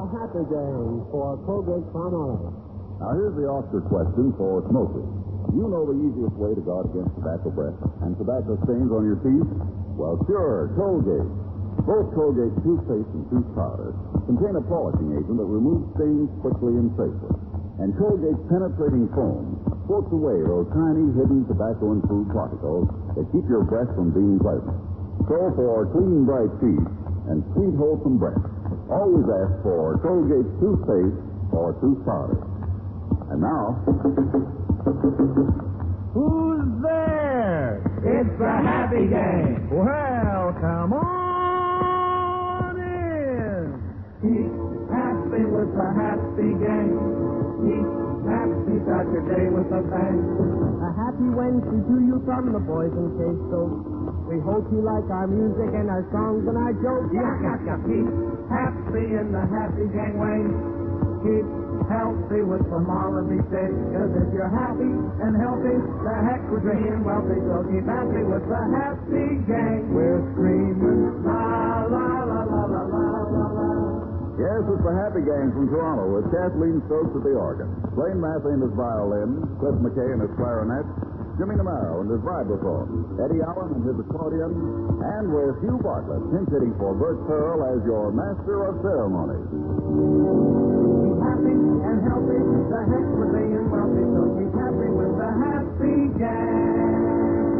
Happy Gang for Colgate Palmolive. Now, here's the Oscar question for smokers. You know the easiest way to guard against tobacco breath and tobacco stains on your teeth? Well, sure, Colgate. Both Colgate toothpaste and tooth powder contain a polishing agent that removes stains quickly and safely. And Colgate's penetrating foam floats away those tiny hidden tobacco and food particles that keep your breath from being pleasant. So for clean, bright teeth and sweet, wholesome breath, always ask for Colgate's toothpaste or tooth powder. And now... Who's there? It's the Happy Gang. Well, come on in. Keep happy with the Happy Gang. Keep happy, start your day with a bang. A happy Wednesday to you from the boys in K-Stoke. We hope you like our music and our songs and our jokes. Keep happy in the Happy Gang way. Keep healthy with some R&B say. Because if you're happy and healthy, the heck we're being wealthy. So keep happy with the Happy Gang. We're screaming la la la la la la la la. Yes, it's the Happy Gang from Toronto with Kathleen Stokes at the organ, Blaine Massey and his violin, Cliff McKay and his clarinet, Jimmy Namaro and his vibraphone, Eddie Allen and his accordion, and with Hugh Bartlett pinch hitting for Bert Pearl as your master of ceremonies. Keep happy and healthy, the heck we're being wealthy. So keep happy with the Happy Gang.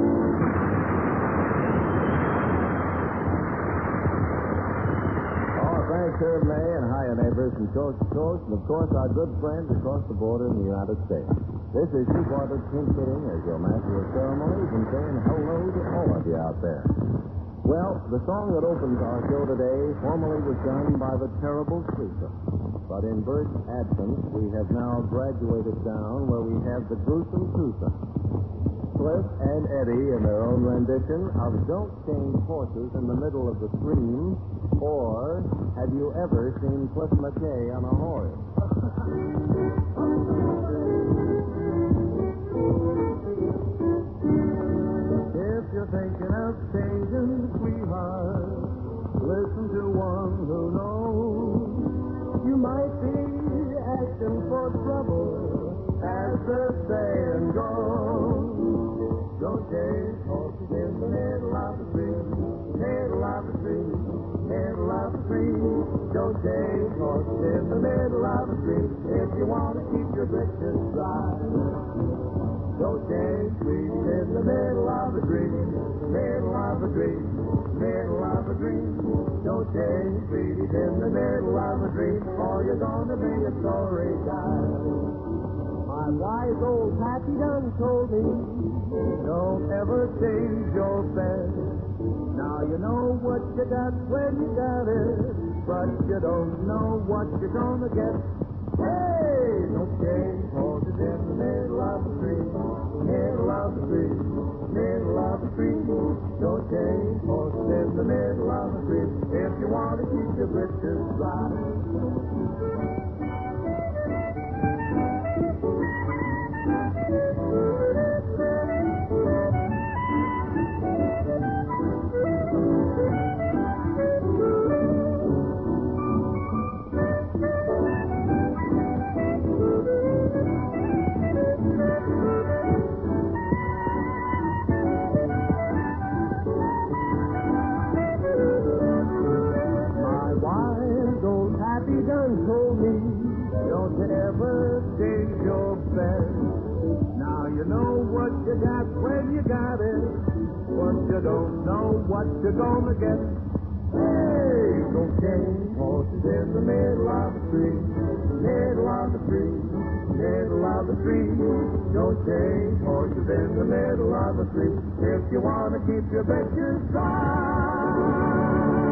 Thanks, Herb May, and hiya, neighbors from coast to coast, and of course our good friends across the border in the United States. This is Hugh Bartlett pinch hitting as your master of ceremonies and saying hello to all of you out there. Well, the song that opens our show today formerly was done by the terrible Sleeper. But in Bert's absence, we have now graduated down where we have the gruesome twosome. Cliff and Eddie in their own rendition of Don't Change Horses in the Middle of the Stream, or Have You Ever Seen Cliff McKay on a Horse? If you're thinking of changing, sweetheart, listen to one who knows. You might be asking for trouble, as the saying goes. Don't change horses in the middle of the street, middle of the street, middle of the street. Don't change horses in the middle of the street if you want to keep your britches dry. Don't change streets in the middle of the street, middle of the street, middle of the street. Don't change streets in the middle of the street, or you're gonna be a sorry guy. My wise old Patsy done told me, don't ever change your bed. Now you know what you got when you got it, but you don't know what you're gonna get. Hey, don't change horses in the middle of the street, middle of the street, middle of the street. Don't change horses in the middle of the street if you want to keep your britches dry. Told me, don't ever change your bed. Now you know what you got when you got it, but you don't know what you're gonna get. Hey, don't change horses in the middle of the street, middle of the street, middle of the street. Don't change horses in the middle of the street if you want to keep your britches dry.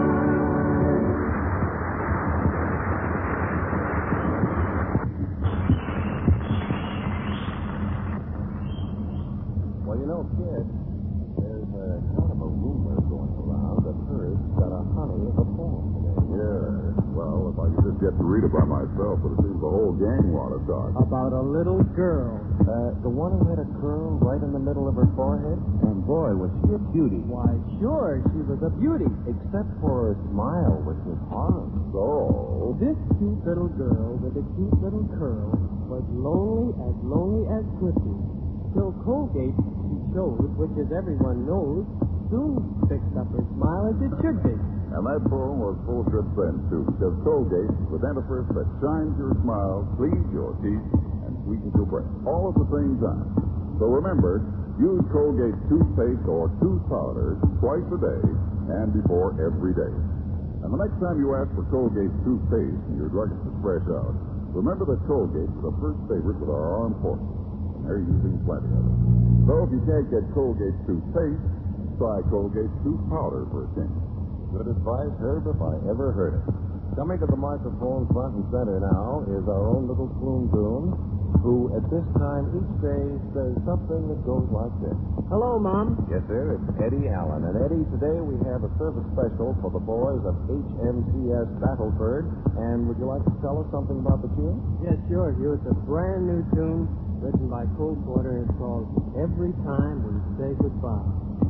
Well, you know, kid, there's kind of a rumor going around that Herb's got a honey of a poem today. Yeah, well, if I could just get to read it by myself, but it seems the whole gang want to talk. About a little girl. The one who had a curl right in the middle of her forehead? And boy, was she a beauty. Why, sure, she was a beauty. Except for her smile, which was horrible. So, This cute little girl with a cute little curl was lonely as could be. Till Colgate, she chose, which as everyone knows, soon fixed up her smile as it should be. and that poem was full of good sense, too, because Colgate, the dentifrice that shines your smile, cleans your teeth, and sweetens your breath, all at the same time. So remember, use Colgate toothpaste or tooth powder twice a day and before every day. And the next time you ask for Colgate toothpaste and your druggist is fresh out, remember that Colgate is a first favorite with our armed forces, and they're using plenty of it. So if you can't get Colgate toothpaste, try Colgate tooth powder for a change. Good advice, Herb, if I ever heard it. Coming to the microphone front and center now is our own little Spoon Coon, who at this time each day says something that goes like this. Hello, Mom. Yes, sir, it's Eddie Allen. And Eddie, today we have a service special for the boys of HMCS Battleford. And would you like to tell us something about the tune? Yes, sure, Hugh. It's a brand new tune written by Cole Porter, and it's called Every Time We Say Goodbye.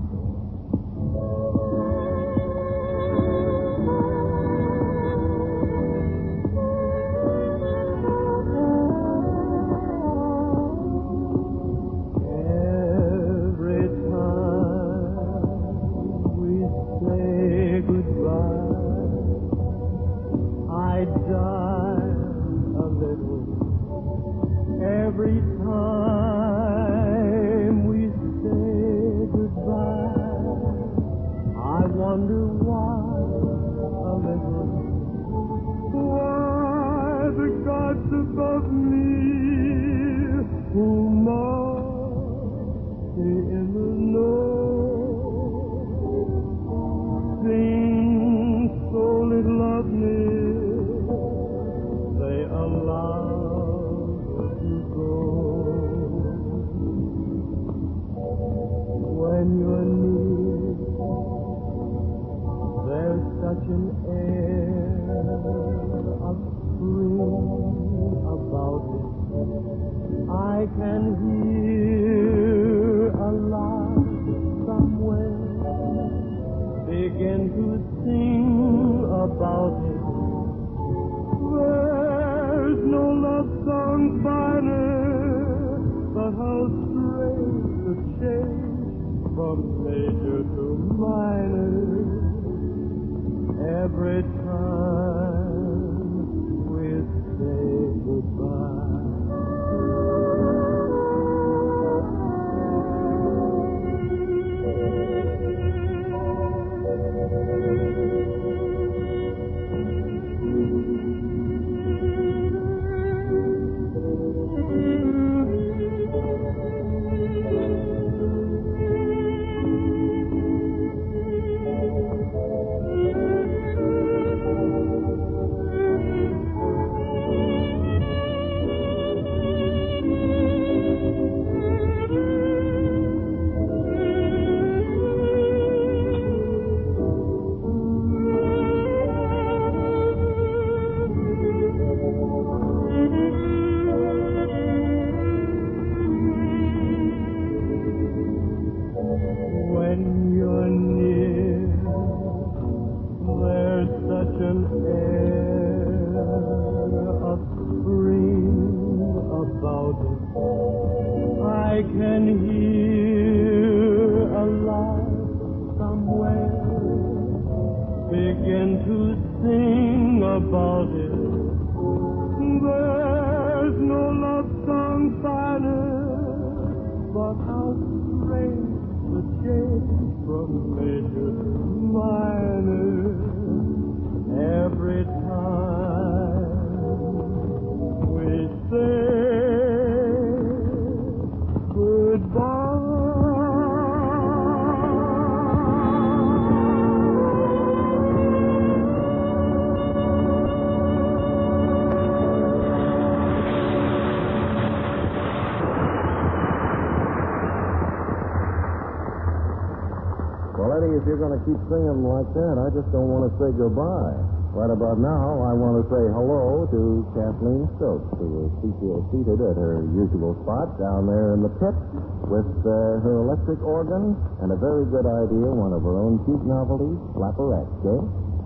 Every time we say goodbye, I wonder why a little. Why the gods above me, who must be in the know, sing so little of me, they allow. When you're near, there's such an air of spring about it. I can hear a lark somewhere begin to sing about it. There's no love song finer, but how strange the change from major to minor. Every time we say goodbye. I can hear a lark somewhere begin to sing about it. There's no love song finer, but how strange the change from major to minor. Every time we say Well, Eddie, if you're going to keep singing like that, I just don't want to say goodbye. Right about now, I want to say hello to Kathleen Stokes, who is seated at her usual spot down there in the pit with her electric organ and a very good idea, one of her own cute novelties, Flapperette, eh?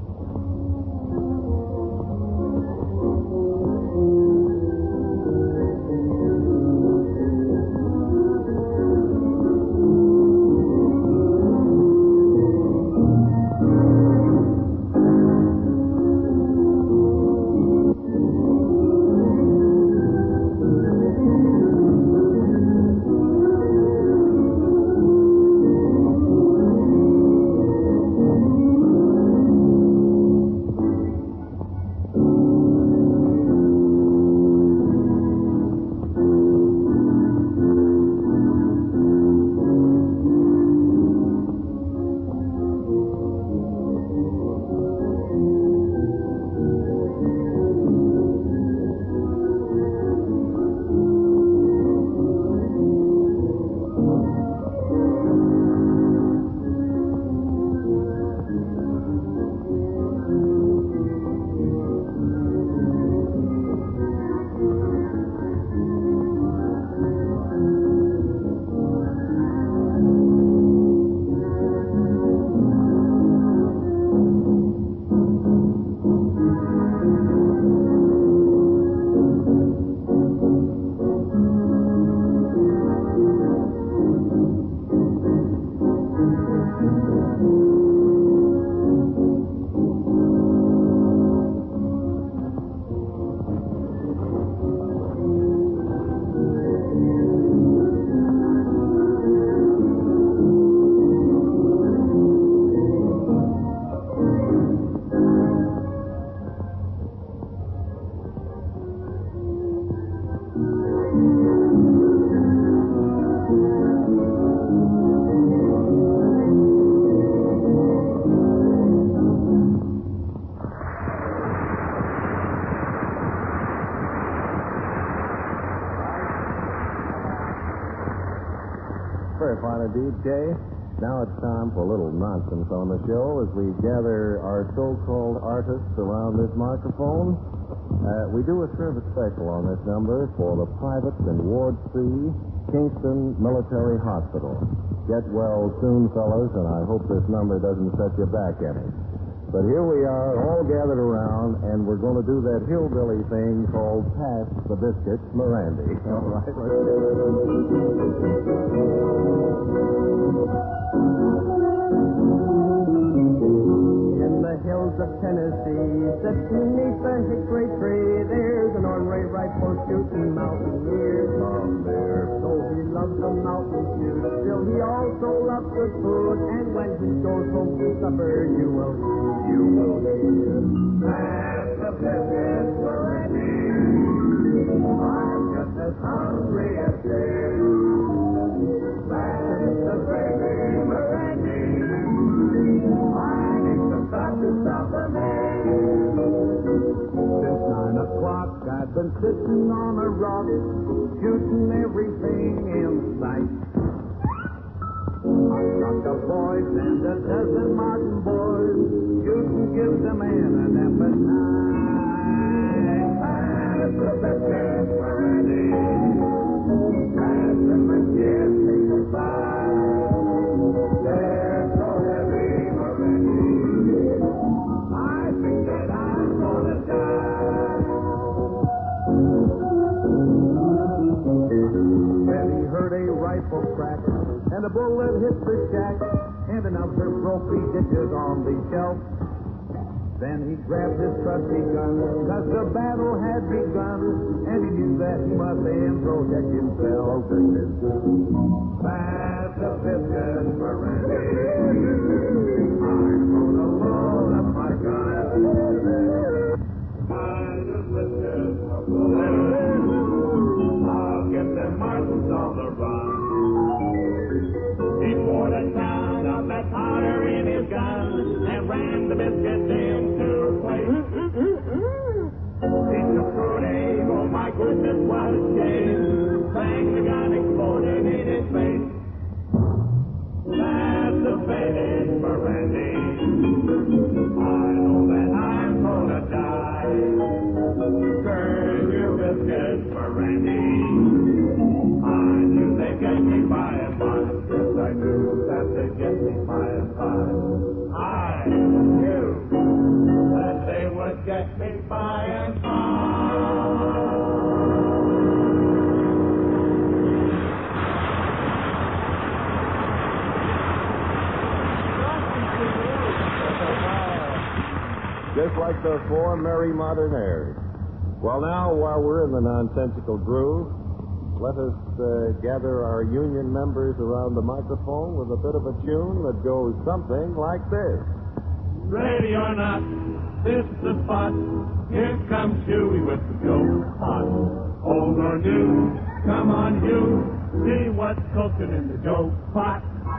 Very fine indeed, Jay. Now it's time for a little nonsense on the show as we gather our so-called artists around this microphone. We do a service special on this number for the privates in Ward 3, Kingston Military Hospital. Get well soon, fellas, and I hope this number doesn't set you back any. But here we are, all gathered around, and we're going to do that hillbilly thing called Pass the Biscuit, Mirandy. All right, let's do In the hills of Tennessee, sits beneath the hickory tree, there's an ornery rifle shooting mountaineers. From there, though he loves the mountain shoot, still he also loves good food, and when he goes home to supper, you will hear. Pass the biscuit, Mirandy. I'm just as hungry as you. Pass the baby, Mirandy. I need some stuff to supper me. Since 9 o'clock, I've been sitting on a rock, shooting everything in sight. I shot the boys and a dozen Martin boys. Shooting gives a man an appetite. Pass the biscuit, Mirandy. Pass them and give me some fire. They're so heavy, Mirandy. I think that I'm gonna die. Then he heard a rifle crack, and a bullet hit the shack, and another broke the dishes on the shelf. Then he grabbed his trusty gun, 'cause the battle had begun, and he knew that he must then protect himself. Pass the biscuit, Mirandy. I'm gonna load up my gun. Pass the biscuit, Mirandy. I'll get them Martins on the run. He poured a pound of that powder in his gun and ran the biscuits into place. He took for an aim, oh my goodness, what a shame. Bang, the gun exploded in his face. That's the faded Mirandy. I know that I'm going get me by and by. Just like the four merry modern airs. Well, now, while we're in the nonsensical groove, let us gather our union members around the microphone with a bit of a tune that goes something like this. Ready or not, this the spot. Here comes Huey with the dope pot. Old or new, come on, Hugh. See what's cooking in the dope pot.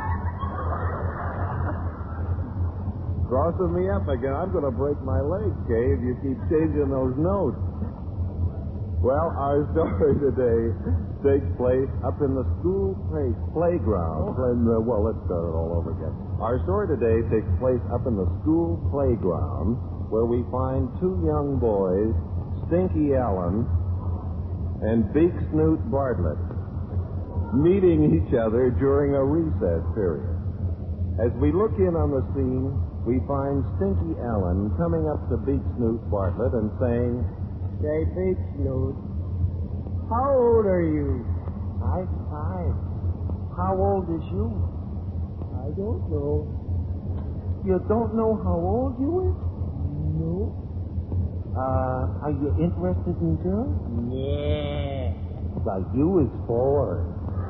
Crossing me up again. I'm going to break my leg, Cave. You keep changing those notes. Well, our story today takes place up in the school playground. Well, let's start it all over again. Our story today takes place up in the school playground where we find two young boys, Stinky Allen and Beak Snoot Bartlett, meeting each other during a recess period. As we look in on the scene, we find Stinky Allen coming up to Beak Snoot Bartlett and saying, Say, Beak Snoot, how old are you? I'm 5. How old is you? I don't know. You don't know how old you is? No. Are you interested in girls? Yeah. Well, you is 4.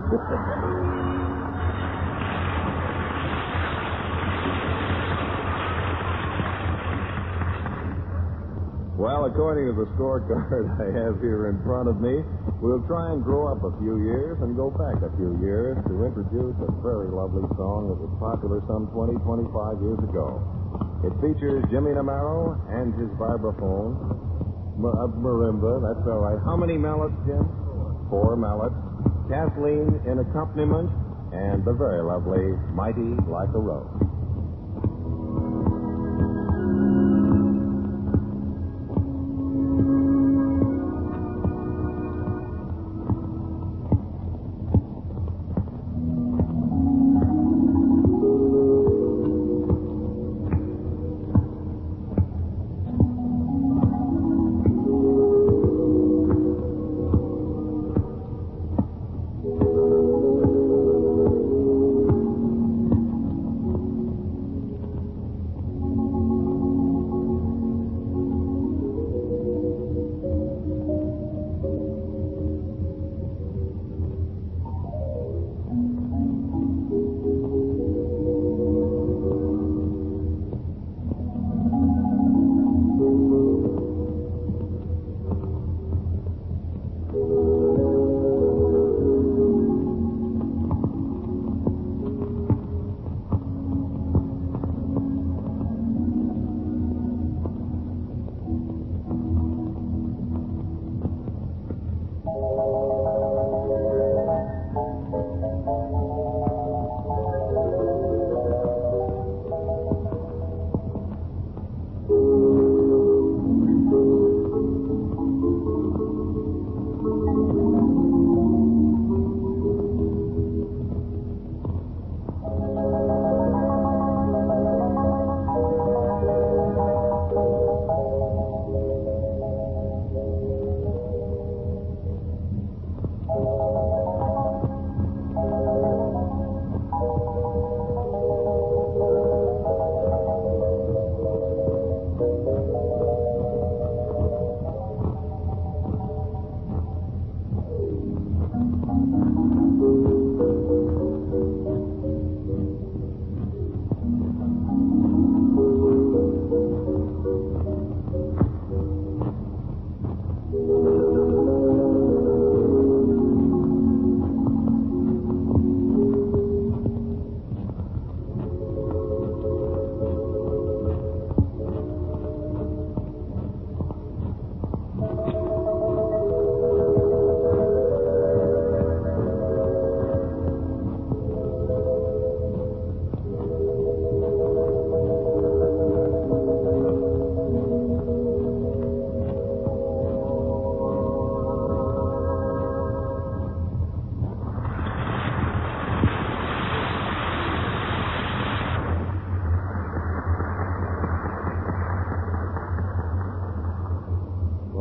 Well, according to the scorecard I have here in front of me, we'll try and grow up a few years and go back a few years to introduce a very lovely song that was popular some 20, 25 years ago. It features Jimmy Namaro and his vibraphone, marimba, that's all right. How many mallets, Jim? 4 mallets. Kathleen in accompaniment, and the very lovely Mighty Like a Rose.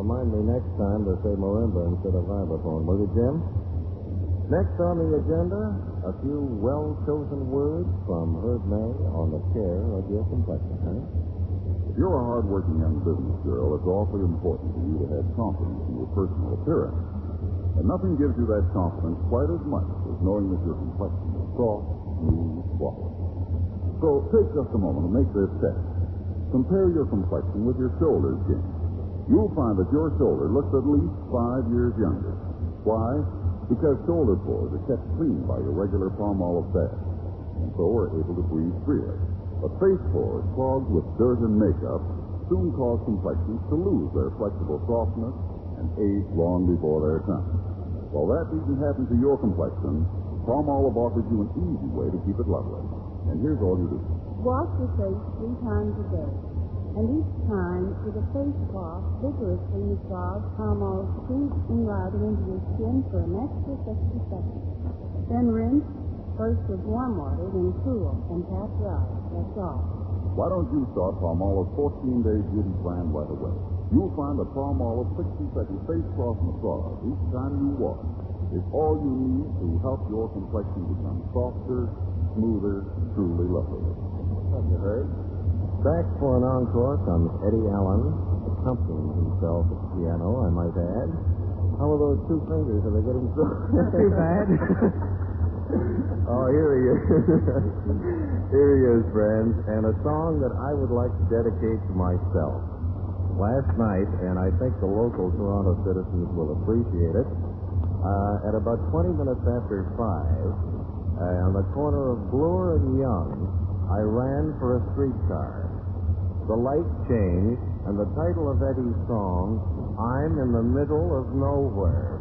remind me next time to say marimba instead of vibraphone, will you, Jim? Next on the agenda, a few well-chosen words from Herb May on the care of your complexion, huh? If you're a hard-working young business girl, it's awfully important for you to have confidence in your personal appearance. And nothing gives you that confidence quite as much as knowing that your complexion is soft, smooth, flawless. So take just a moment to make this test. Compare your complexion with your shoulders, Jim. You'll find that your shoulder looks at least 5 years younger. Why? Because shoulder pores are kept clean by your regular Palmolive bath, and so are able to breathe freely. But face pores clogged with dirt and makeup soon cause complexions to lose their flexible softness and age long before their time. While that needn't happen to your complexion, Palmolive offers you an easy way to keep it lovely. And here's all you do. Wash your face 3 times a day, and each time with a face cloth vigorously massage Palmolive sweet and routed into your skin for an extra 60 seconds. Then rinse, first with warm water, then cool, and pat dry. That's all. Why don't you start Palmolive's 14-day beauty plan right away? You'll find that Palmolive 60-second face cloth massage each time you wash is all you need to help your complexion become softer, smoother, truly lovely. Have you heard? Back for an encore comes Eddie Allen, accompanying himself at the piano, I might add. How are those 2 fingers? Are they getting so... Too bad. Oh, here he is. Here he is, friends, and a song that I would like to dedicate to myself. Last night, and I think the local Toronto citizens will appreciate it, at about 20 minutes after 5, on the corner of Bloor and Young, I ran for a streetcar. The light changed, and the title of Eddie's song, I'm in the Middle of Nowhere.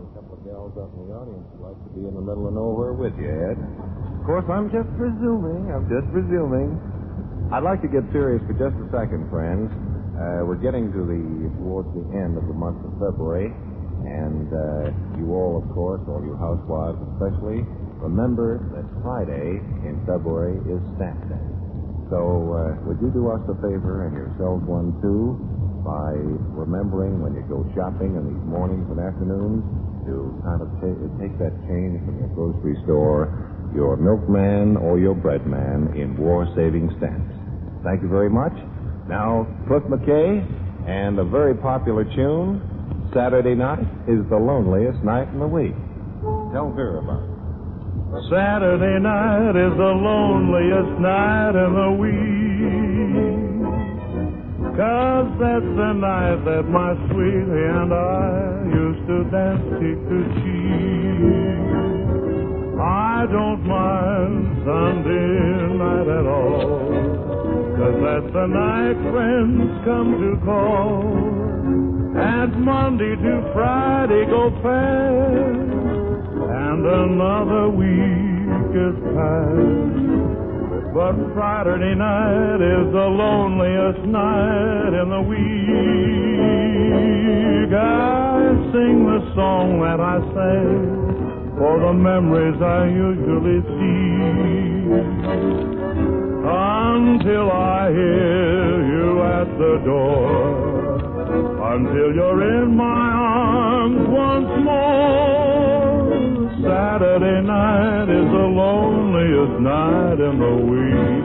a couple of gals up in the audience would like to be in the middle of nowhere with you, Ed. Of course, I'm just presuming. I'd like to get serious for just a second, friends. We're getting towards the end of the month of February, and you all, of course, all you housewives especially, remember that Friday in February is Stamp Day. So would you do us a favor, and yourselves one too, by remembering when you go shopping in these mornings and afternoons to kind of take that change from your grocery store, your milkman or your bread man in war-saving stamps. Thank you very much. Now, Cliff McKay and a very popular tune, Saturday Night is the Loneliest Night in the Week. Tell Vera about it. Saturday night is the loneliest night in the week, 'cause that's the night that my sweetie and I used to dance cheek to cheek. I don't mind Sunday night at all, 'cause that's the night friends come to call, and Monday to Friday go fast, and another week is past. But Friday night is the loneliest night in the week. I sing the song that I sang for the memories I usually see, until I hear you at the door, until you're in my arms once more. Saturday night is the loneliest night in the week.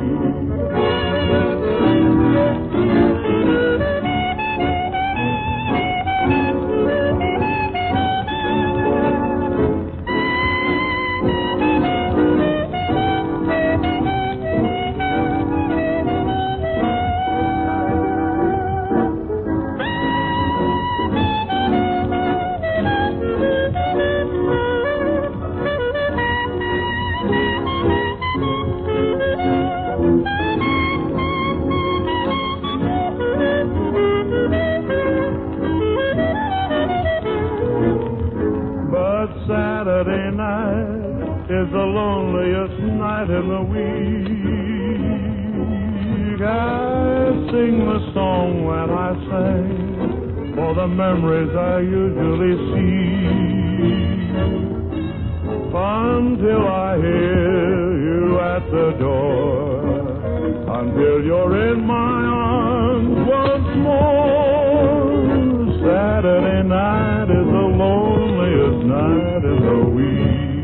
Saturday night is the loneliest night in the week. I sing the song that I sang for the memories I usually see, until I hear you at the door, until you're in my arms once more. Saturday night is the loneliest night in the week.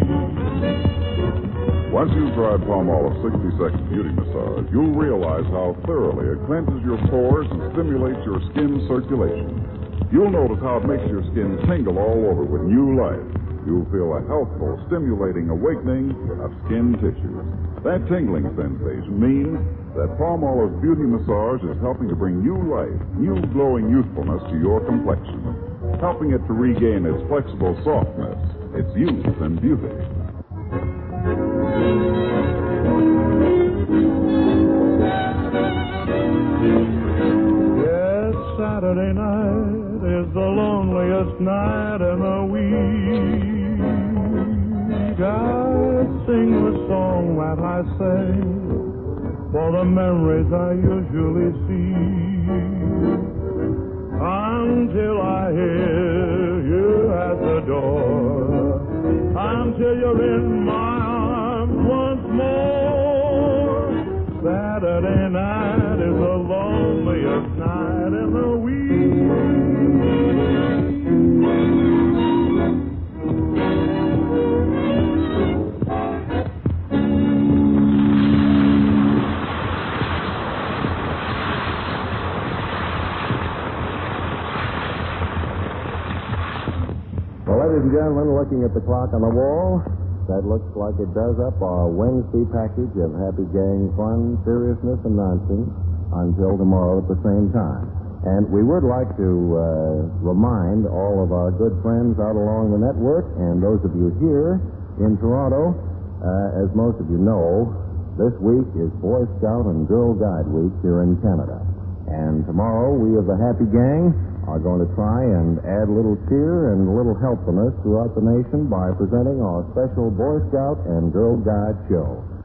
Once you've tried Palmolive 60-second beauty massage, you'll realize how thoroughly it cleanses your pores and stimulates your skin circulation. You'll notice how it makes your skin tingle all over with new life. You'll feel a healthful, stimulating awakening of skin tissues. That tingling sensation means that Palmolive beauty massage is helping to bring new life, new glowing youthfulness to your complexion, helping it to regain its flexible softness, its youth and beauty. Yes, Saturday night is the loneliest night in the week. I sing the song that I sing for the memories I usually see, until I hear you at the door, until you're in my arms once more. Saturday night is the loneliest night in the week. Well, ladies and gentlemen, looking at the clock on the wall, that looks like it does up our Wednesday package of happy gang fun, seriousness, and nonsense until tomorrow at the same time. And we would like to remind all of our good friends out along the network and those of you here in Toronto, as most of you know, this week is Boy Scout and Girl Guide Week here in Canada. And tomorrow, we of the Happy Gang are going to try and add a little cheer and a little helpfulness throughout the nation by presenting our special Boy Scout and Girl Guide show.